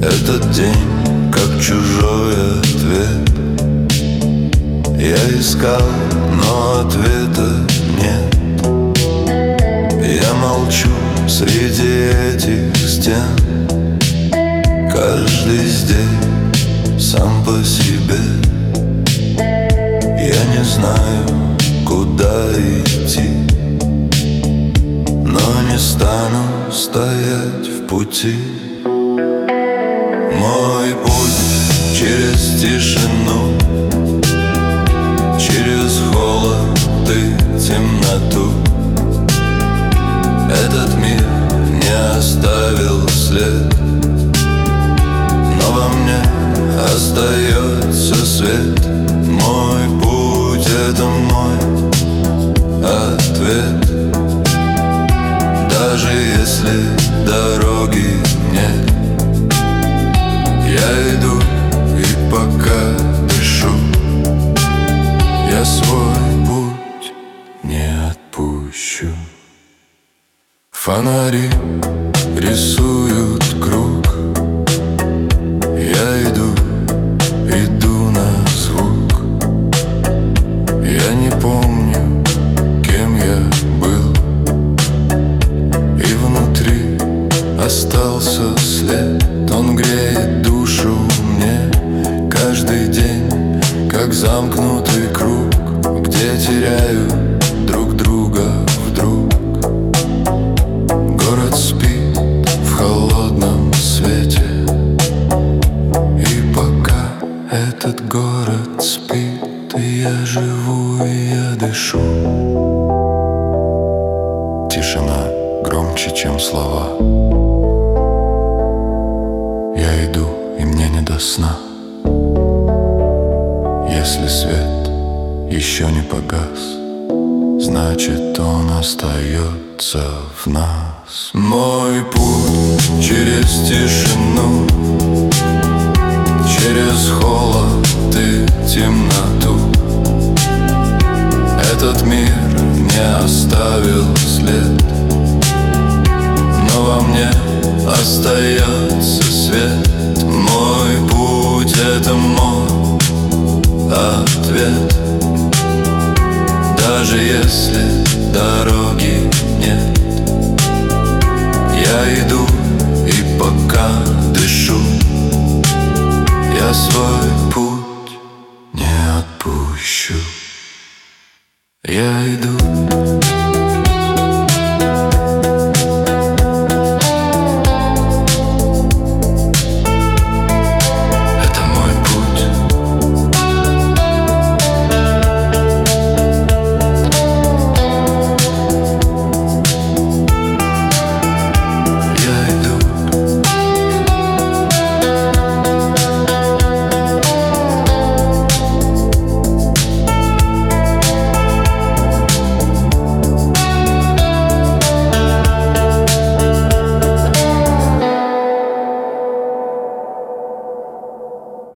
Этот день, как чужой ответ. Я искал, но ответа нет. Я молчу среди этих стен. Каждый здесь сам по себе. Я не знаю, куда идти, но не стану стоять в пути. Мой путь через тишину, через холод и темноту. Этот мир не оставил след, но во мне остается свет. Мой путь — это мой ответ. Даже если дороги нет, я иду и пока дышу. Я свой путь не отпущу. Фонари рисуют круг. Я иду на звук. Я не помню, кем я был, и внутри остался след. Он греет душу мне каждый день, как замкнутый круг, где теряю друг друга вдруг. Город спит в холодном свете, и пока этот город спит, и я живу, и я дышу. Тишина громче, чем слова. Я иду, и мне не до сна. Если свет еще не погас, значит, он остается в нас. Мой путь через тишину,